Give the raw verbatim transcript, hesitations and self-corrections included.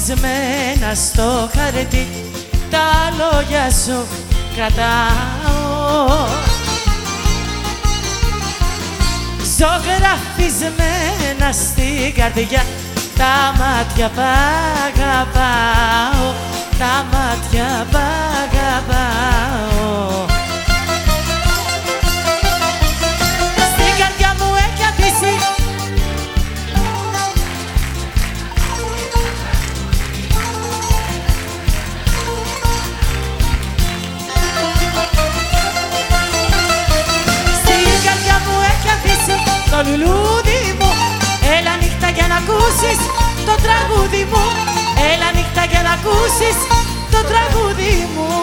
ζωγραφισμένα στο χαρτί, τα λόγια σου κρατάω. Ζωγραφισμένα στην καρδιά, τα μάτια π' αγαπάω, τα μάτια π' αγαπάω. Στην καρδιά μου έχει αφήσει το λουλούδι μου. Έλα νύχτα για να ακούσεις το τραγούδι μου. Έλα νύχτα για να ακούσεις το τραγούδι μου.